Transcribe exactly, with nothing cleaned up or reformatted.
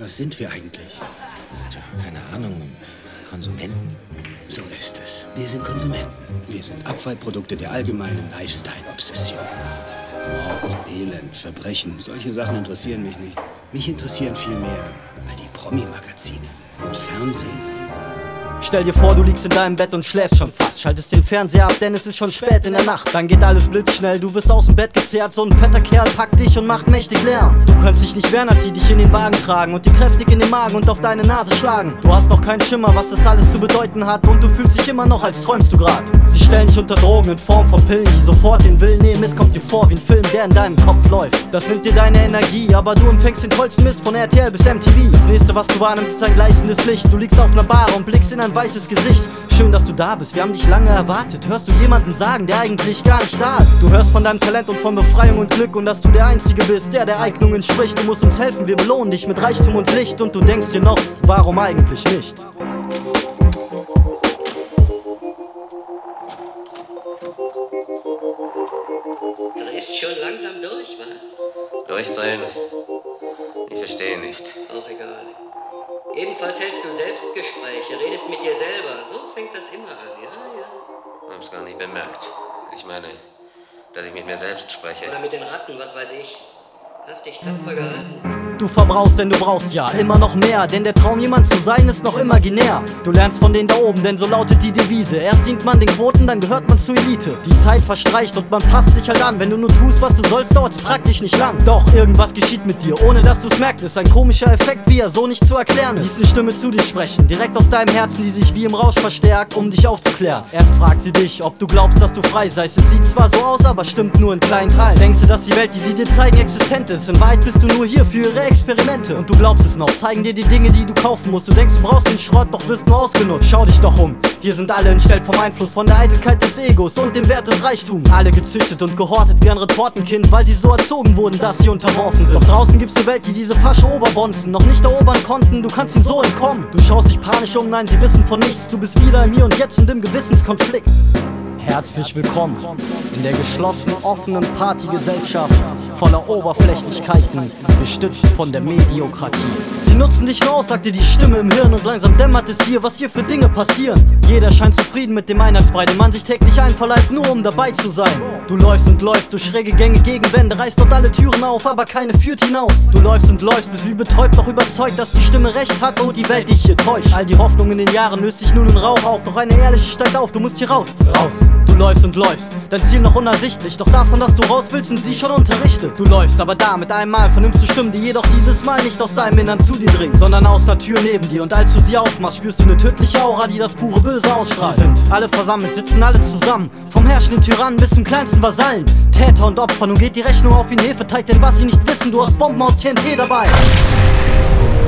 Was sind wir eigentlich? Tja, keine Ahnung. Konsumenten? So ist es. Wir sind Konsumenten. Wir sind Abfallprodukte der allgemeinen Lifestyle-Obsession. Mord, Elend, Verbrechen, solche Sachen interessieren mich nicht. Mich interessieren vielmehr all die Promi-Magazine und Fernsehen. Stell dir vor, du liegst in deinem Bett und schläfst schon fast. Schaltest den Fernseher ab, denn es ist schon spät in der Nacht. Dann geht alles blitzschnell, du wirst aus dem Bett gezerrt. So ein fetter Kerl packt dich und macht mächtig Lärm. Du kannst dich nicht wehren, als sie dich in den Wagen tragen und dir kräftig in den Magen und auf deine Nase schlagen. Du hast noch keinen Schimmer, was das alles zu bedeuten hat, und du fühlst dich immer noch, als träumst du grad. Sie stellen dich unter Drogen in Form von Pillen, die sofort den Willen nehmen. Es kommt dir vor wie ein Film, der in deinem Kopf läuft. Das nimmt dir deine Energie, aber du empfängst den tollsten Mist von R T L bis M T V. Das nächste, was du wahrnimmst, ist ein gleißendes Licht. Du liegst auf einer Bar und blickst in ein weißes Gesicht. Schön, dass du da bist, wir haben dich lange erwartet. Hörst du jemanden sagen, der eigentlich gar nicht da ist? Du hörst von deinem Talent und von Befreiung und Glück und dass du der Einzige bist, der der Eignungen spricht. Du musst uns helfen, wir belohnen dich mit Reichtum und Licht. Und du denkst dir noch, warum eigentlich nicht? Drehst schon langsam durch, was? Durchdrehen? Ich verstehe nicht. Auch egal. Jedenfalls hältst du Selbstgespräche, redest mit dir selber. So fängt das immer an, ja, ja. Hab's gar nicht bemerkt. Ich meine, dass ich mit mir selbst spreche. Oder mit den Ratten, was weiß ich. Hast dich tapfer gehalten. Du verbrauchst, denn du brauchst ja immer noch mehr. Denn der Traum, jemand zu sein, ist noch imaginär. Du lernst von denen da oben, denn so lautet die Devise. Erst dient man den Quoten, dann gehört man zur Elite. Die Zeit verstreicht und man passt sich halt an. Wenn du nur tust, was du sollst, dauert's praktisch nicht lang. Doch irgendwas geschieht mit dir, ohne dass du's merkst. Ist ein komischer Effekt, wie er so nicht zu erklären ist. Lies eine Stimme zu dir sprechen, direkt aus deinem Herzen, die sich wie im Rausch verstärkt, um dich aufzuklären. Erst fragt sie dich, ob du glaubst, dass du frei seist. Es sieht zwar so aus, aber stimmt nur in kleinen Teilen. Denkst du, dass die Welt, die sie dir zeigen, existent ist? In Wahrheit bist du nur hier für ihre Experimente. Und du glaubst es noch, zeigen dir die Dinge, die du kaufen musst. Du denkst, du brauchst den Schrott, doch wirst nur ausgenutzt. Schau dich doch um, hier sind alle entstellt vom Einfluss, von der Eitelkeit des Egos und dem Wert des Reichtums. Alle gezüchtet und gehortet wie ein Retortenkind, weil sie so erzogen wurden, dass sie unterworfen sind. Doch draußen gibt's eine Welt, die diese Fasche Oberbonzen noch nicht erobern konnten. Du kannst ihnen so entkommen. Du schaust dich panisch um, nein, sie wissen von nichts. Du bist wieder im Hier und Jetzt und im Gewissenskonflikt. Herzlich willkommen in der geschlossenen, offenen Partygesellschaft voller Oberflächlichkeiten, gestützt von der Mediokratie. Sie nutzen dich nur aus, sagt dir die Stimme im Hirn, und langsam dämmert es hier, was hier für Dinge passieren. Jeder scheint zufrieden mit dem Einheitsbrei, den man sich täglich einverleibt, nur um dabei zu sein. Du läufst und läufst durch schräge Gänge gegen Wände, reißt dort alle Türen auf, aber keine führt hinaus. Du läufst und läufst, bist wie betäubt, doch überzeugt, dass die Stimme recht hat und die Welt dich hier täuscht. All die Hoffnung in den Jahren löst sich nun in Rauch auf, doch eine ehrliche steigt auf, du musst hier raus, raus. Du läufst und läufst, dein Ziel noch unersichtlich, doch davon, dass du raus willst, sind sie schon unterrichtet. Du läufst, aber da mit einem Mal vernehmst du Stimmen, die jedoch dieses Mal nicht aus deinem Innern zu dir dringen, sondern aus der Tür neben dir. Und als du sie aufmachst, spürst du eine tödliche Aura, die das pure Böse ausstrahlt. Sie sind alle versammelt, sitzen alle zusammen, vom herrschenden Tyrannen bis zum kleinsten Vasallen. Täter und Opfer, nun geht die Rechnung auf ihn, Hefeteig, denn was sie nicht wissen, du hast Bomben aus T N T dabei.